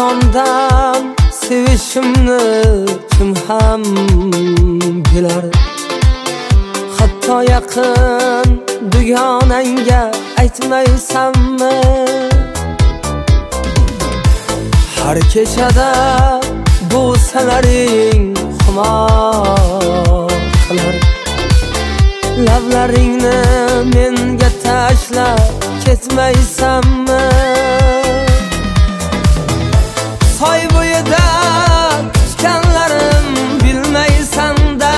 jondan sevishimni kim ham bilar. Hatto yaqin dugonangga aytmaysanmi? Har kechada bo'salaring xumor qilar. Lablaringni menga tashlab ketmaysanmi? Soy bo'yida kutganlarim bilmaysan-da,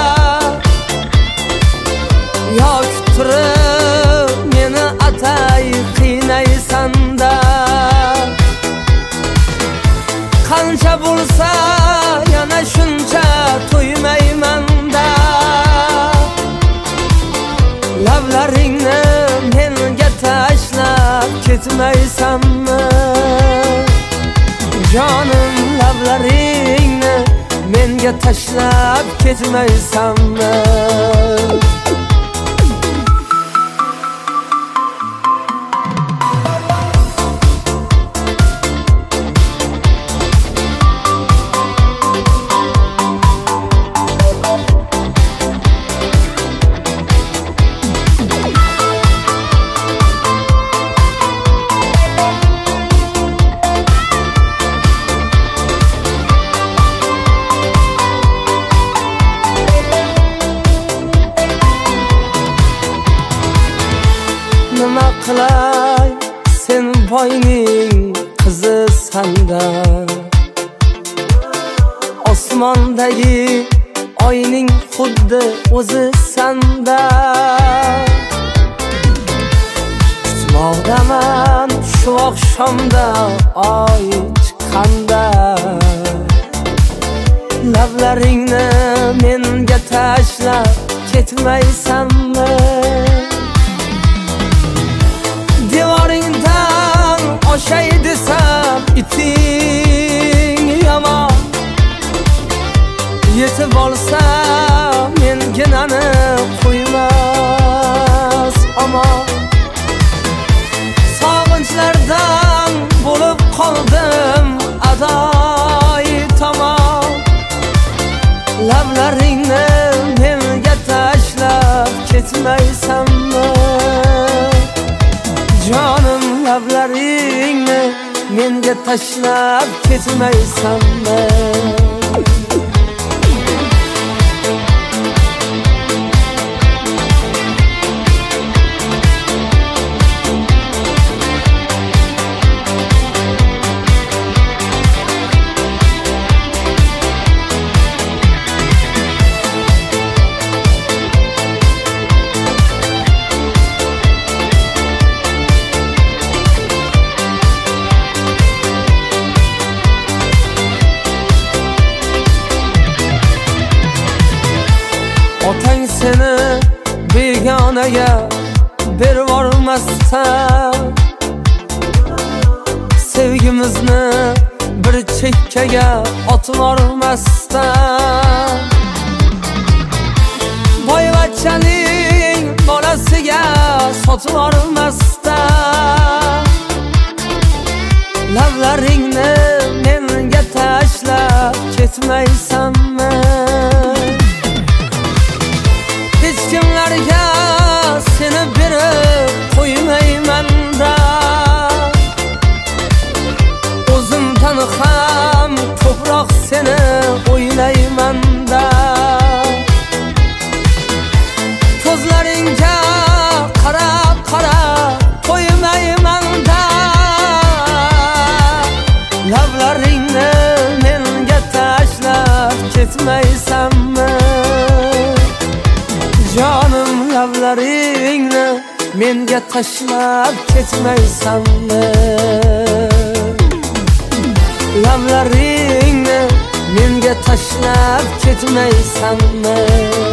yo'q turib meni atay qiynaysan-da. Qancha bo'lsa yana shuncha to'ymayman-da. Lablaringni menga tashlab ketmaysanmi? Jonim, lablaringni menga tashlab ketmaysanmi? Nima qilay, sen boyning qizisan-da. Osmondagi oyning xuddi o'zisan-da. Kutmoqdaman shu oqshomda oy chiqqanda. Lablaringni menga tashlab ketmaysanmi? Devoringdan oshay desam iting yomon. Yetib olsa menginani qo'ymas omon. Sog'inchlardan bo'lib qoldim adoy tomon. Lablaringni menga tashlab ketmaysanmi? Jonim, lablaringni menga tashlab ketmaysanmi? Otang seni begonaga berib olmasdan, sevgimizni bir chekkaga otib olmasdan, boyvachchaning bolasiga sotib olmasdan, lablaringni menga tashlab ketmaysanmi? Hech kimlarga seni berib qo'ymayman-da. O'zimdan ham ko'proq seni o'ylayman-da. Ko'zlaringga qarab qo'ymayman-da. Lablaringni menga tashlab ketmaysanmi? Jonim, lablaringni menga tashlab ketmaysanmi? Lablaringni menga tashlab ketmaysanmi?